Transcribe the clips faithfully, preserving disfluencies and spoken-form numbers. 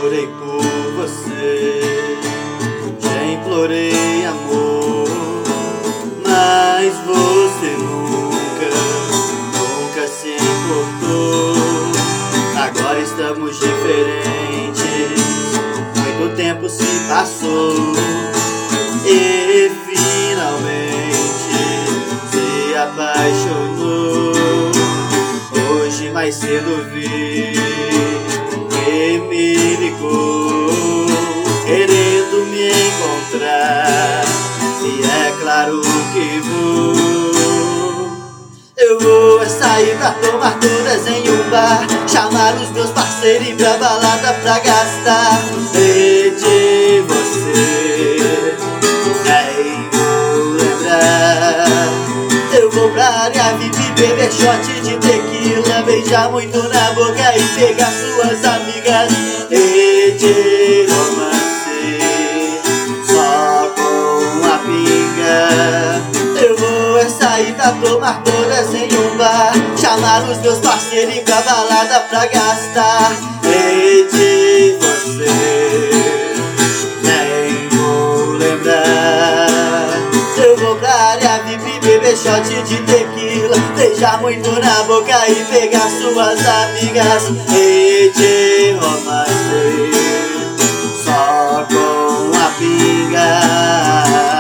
chorei por você, já implorei amor, mas você nunca, nunca se importou. Agora estamos diferentes, muito tempo se passou e finalmente se apaixonou. Hoje mais cedo vi que me ligou, querendo me encontrar, e é claro que vou. Eu vou é sair pra tomar todas em um bar, chamar os meus parceiros e ir pra balada pra gastar. E de você nem vou lembrar. Eu vou pra área V I P, beber shot de tequila, beijar muito na boca e pegar suas amigas. E de romance só com a pinga. Eu vou é sair pra tomar todas em um bar, chamar os meus parceiros e ir pra balada pra gastar. E de você nem vou lembrar. Eu vou pra área V I P, beber shot de tequila, beijar muito na boca e pegar suas amigas. E de romance só com a pinga.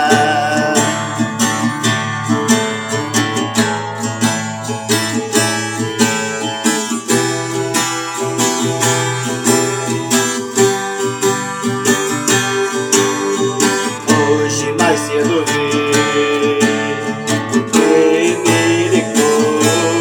Hoje mais cedo vi que me ligou,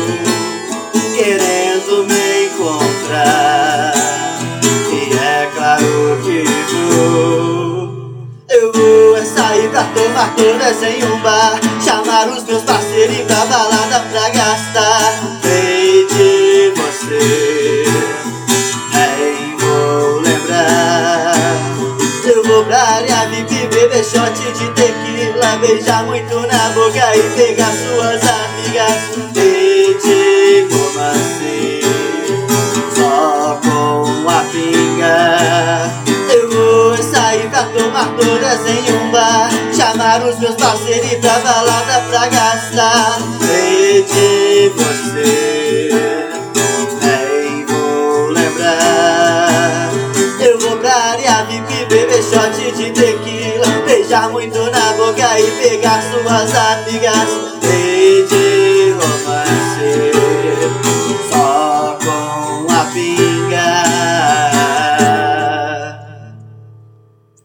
querendo me encontrar, e é claro que vou. Eu vou é sair pra tomar todas em um bar, chamar os meus parceiros e ir pra balada pra gastar. E de você nem vou lembrar. Eu vou pra área V I P, beber shot de tequila, beijar muito na boca e pegar suas amigas. E de romance só com a pinga. Eu vou sair pra tomar todas em um bar, chamar os meus parceiros e ir pra balada pra gastar. E de você nem vou lembrar. Eu vou pra área V I P, beber shot de tequila, beijar muito na boca e pegar suas amigas.